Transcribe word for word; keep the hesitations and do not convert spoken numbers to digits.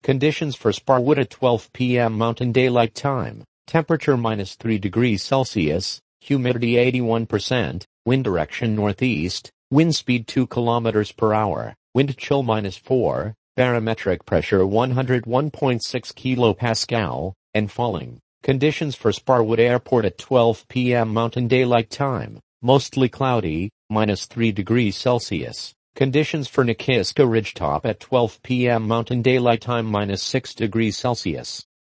Conditions for Sparwood at twelve p m Mountain Daylight Time. Temperature minus three degrees Celsius, humidity eighty-one percent, wind direction northeast, wind speed two kilometers per hour, wind chill minus four, barometric pressure one hundred one point six kilopascal, and falling. Conditions for Sparwood Airport at twelve p m Mountain Daylight Time. Mostly cloudy, minus three degrees Celsius. Conditions for Nakiska Ridgetop at twelve p m Mountain Daylight Time minus six degrees Celsius.